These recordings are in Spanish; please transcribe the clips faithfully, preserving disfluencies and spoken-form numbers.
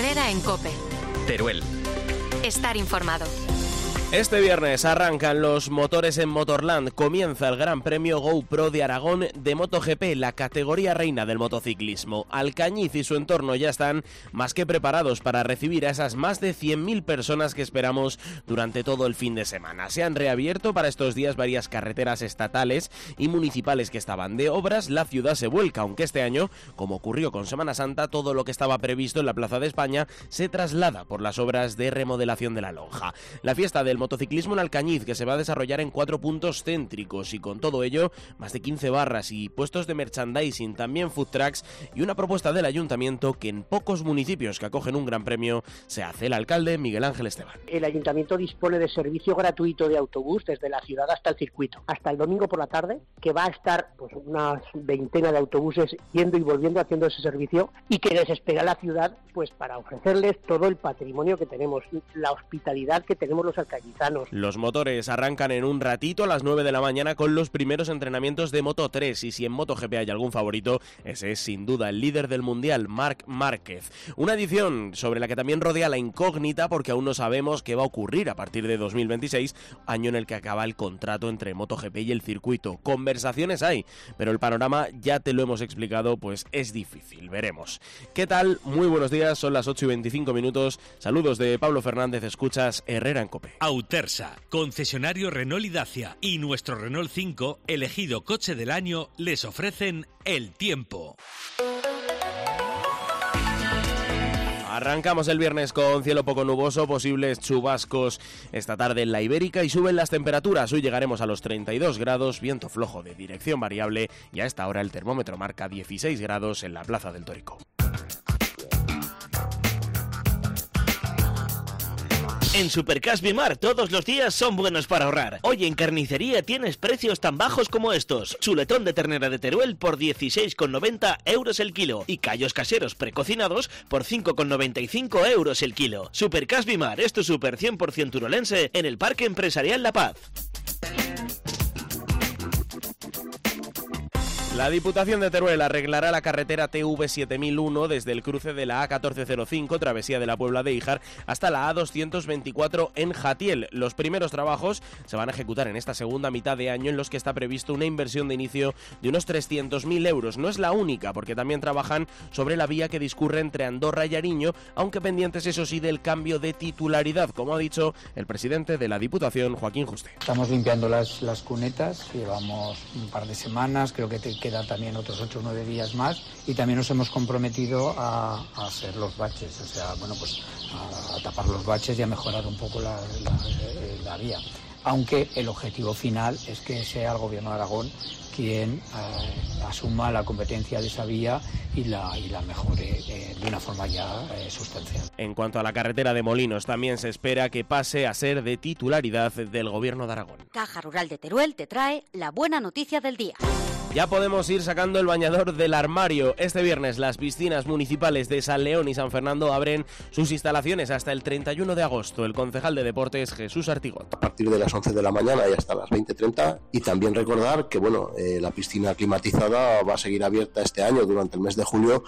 Herrera en COPE. Teruel. Estar informado. Este viernes arrancan los motores en Motorland. Comienza el Gran Premio GoPro de Aragón de MotoGP, la categoría reina del motociclismo. Alcañiz y su entorno ya están más que preparados para recibir a esas más de cien mil personas que esperamos durante todo el fin de semana. Se han reabierto para estos días varias carreteras estatales y municipales que estaban de obras. La ciudad se vuelca, aunque este año, como ocurrió con Semana Santa, todo lo que estaba previsto en la Plaza de España se traslada por las obras de remodelación de la lonja. La fiesta del motociclismo en Alcañiz, que se va a desarrollar en cuatro puntos céntricos, y con todo ello más de quince barras y puestos de merchandising, también food trucks y una propuesta del ayuntamiento que en pocos municipios que acogen un gran premio se hace. El alcalde Miguel Ángel Esteban. El ayuntamiento dispone de servicio gratuito de autobús desde la ciudad hasta el circuito, hasta el domingo por la tarde, que va a estar pues una veintena de autobuses yendo y volviendo haciendo ese servicio, y que les espera la ciudad pues para ofrecerles todo el patrimonio que tenemos, la hospitalidad que tenemos los alcañizanos. Los motores arrancan en un ratito a las nueve de la mañana con los primeros entrenamientos de Moto tres, y si en MotoGP hay algún favorito, ese es sin duda el líder del mundial, Marc Márquez. Una edición sobre la que también rodea la incógnita, porque aún no sabemos qué va a ocurrir a partir de dos mil veintiséis, año en el que acaba el contrato entre MotoGP y el circuito. Conversaciones hay, pero el panorama, ya te lo hemos explicado, pues es difícil. Veremos. ¿Qué tal? Muy buenos días, son las ocho y veinticinco minutos. Saludos de Pablo Fernández, escuchas Herrera en COPE. Autersa, concesionario Renault y Dacia, y nuestro Renault cinco, elegido coche del año, les ofrecen el tiempo. Arrancamos el viernes con cielo poco nuboso, posibles chubascos esta tarde en la Ibérica, y suben las temperaturas. Hoy llegaremos a los treinta y dos grados, viento flojo de dirección variable, y a esta hora el termómetro marca dieciséis grados en la Plaza del Tórico. En Supercash Bimar todos los días son buenos para ahorrar. Hoy en carnicería tienes precios tan bajos como estos. Chuletón de ternera de Teruel por dieciséis con noventa euros el kilo y callos caseros precocinados por cinco con noventa y cinco euros el kilo. Supercash Bimar es tu super cien por ciento urolense en el Parque Empresarial La Paz. La Diputación de Teruel arreglará la carretera T V siete mil uno desde el cruce de la A catorce cero cinco, travesía de la Puebla de Híjar, hasta la A doscientos veinticuatro en Jatiel. Los primeros trabajos se van a ejecutar en esta segunda mitad de año, en los que está previsto una inversión de inicio de unos trescientos mil euros. No es la única, porque también trabajan sobre la vía que discurre entre Andorra y Ariño, aunque pendientes, eso sí, del cambio de titularidad, como ha dicho el presidente de la Diputación, Joaquín Juste. Estamos limpiando las, las cunetas, llevamos un par de semanas, creo que te queda también otros ocho o nueve días más, y también nos hemos comprometido a, a hacer los baches, o sea, bueno, pues a, a tapar los baches y a mejorar un poco la, la, la vía. Aunque el objetivo final es que sea el Gobierno de Aragón quien eh, asuma la competencia de esa vía y la, y la mejore eh, de una forma ya eh, sustancial. En cuanto a la carretera de Molinos, también se espera que pase a ser de titularidad del Gobierno de Aragón. Caja Rural de Teruel te trae la buena noticia del día. Ya podemos ir sacando el bañador del armario. Este viernes las piscinas municipales de San León y San Fernando abren sus instalaciones hasta el treinta y uno de agosto. El concejal de Deportes, Jesús Artigot. A partir de las once de la mañana y hasta las veinte treinta. Y también recordar que bueno, eh, la piscina climatizada va a seguir abierta este año durante el mes de julio.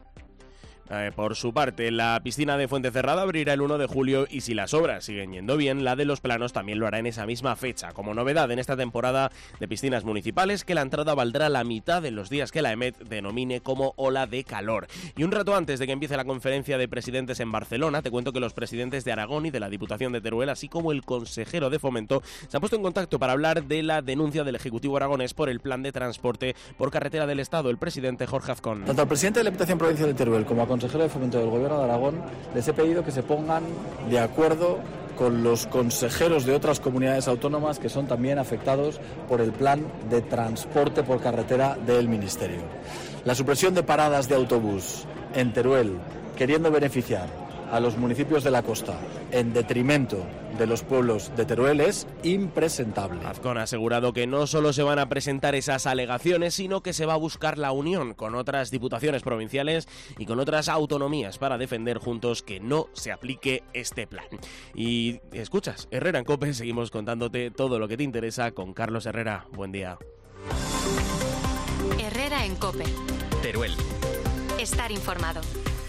Eh, por su parte, la piscina de Fuentecerrada abrirá el uno de julio, y si las obras siguen yendo bien, la de Los Planos también lo hará en esa misma fecha. Como novedad en esta temporada de piscinas municipales, que la entrada valdrá la mitad de los días que la EMET denomine como ola de calor. Y un rato antes de que empiece la conferencia de presidentes en Barcelona, te cuento que los presidentes de Aragón y de la Diputación de Teruel, así como el consejero de Fomento, se han puesto en contacto para hablar de la denuncia del Ejecutivo aragonés por el plan de transporte por carretera del Estado. El presidente Jorge Azcón. Tanto al presidente de la Diputación Provincial de Teruel como a consejero de Fomento del Gobierno de Aragón les he pedido que se pongan de acuerdo con los consejeros de otras comunidades autónomas que son también afectados por el plan de transporte por carretera del Ministerio. La supresión de paradas de autobús en Teruel, queriendo beneficiar a los municipios de la costa en detrimento de los pueblos de Teruel, es impresentable. Azcón ha asegurado que no solo se van a presentar esas alegaciones, sino que se va a buscar la unión con otras diputaciones provinciales y con otras autonomías para defender juntos que no se aplique este plan. Y escuchas, Herrera en COPE, seguimos contándote todo lo que te interesa con Carlos Herrera. Buen día. Herrera en COPE. Teruel. Estar informado.